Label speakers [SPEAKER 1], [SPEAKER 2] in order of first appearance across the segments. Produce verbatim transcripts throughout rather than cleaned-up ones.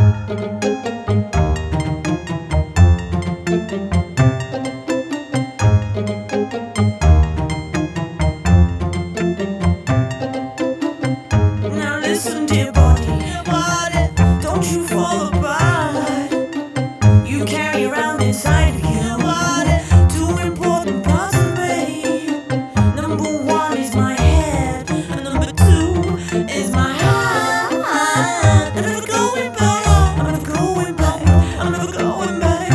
[SPEAKER 1] Now listen, dear body, body, don't you fall apart. You carry around inside of you body, two important parts of me. Number one is my head, and number two is my heart. I'm never going back. I'm never going back. I'm never going back.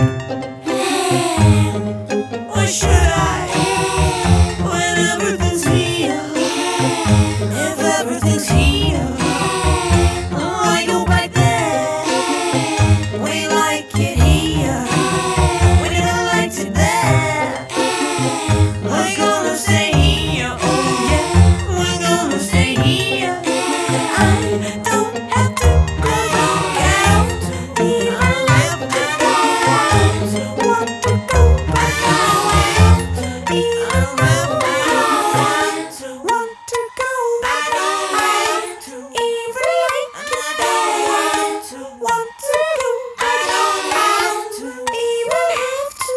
[SPEAKER 1] Why should I? When everything's here, if everything's here, why go back there? We like it here. We didn't like it there. We're gonna stay here. Oh yeah, we're gonna stay here. I don't have to go out. Even if I don't want to go back out. Even if I don't want to go back out. Even if I don't want to go back out. Even have to.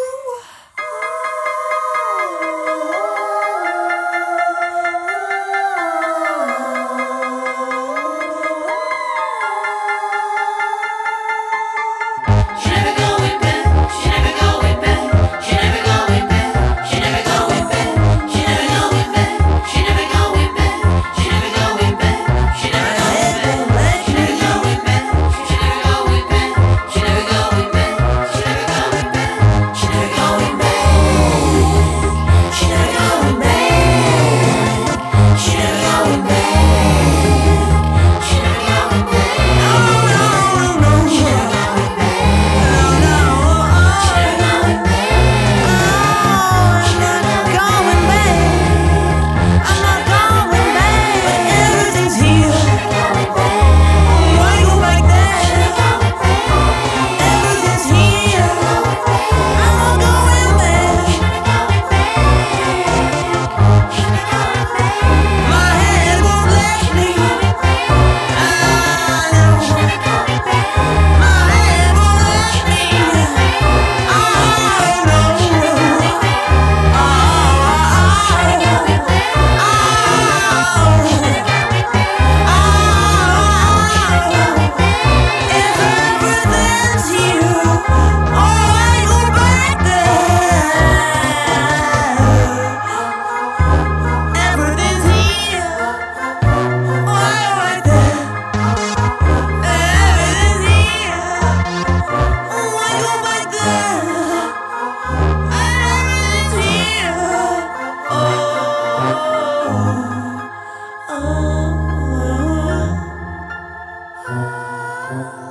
[SPEAKER 2] She never going back. She never going back. She never going back. She never going back. She never going back. She never going back. She never going back. She never going back. She never going back. She never going back. She never going back. She never going back. She never going back. She never going back. She never going back. She never going back.
[SPEAKER 1] No, no, no,
[SPEAKER 2] She
[SPEAKER 1] no.
[SPEAKER 2] never going back.
[SPEAKER 1] No, no,
[SPEAKER 2] She never going back.
[SPEAKER 1] I'm not going back. I'm not going back. Everything's here. Why go back there? Everything's here. I'm not going back. My head won't let me. I know. My head won't let me. I know. If everything's here, why go back there? Everything's here, why go back there? Everything's here, why go back there? Everything's here. Oh, oh, oh.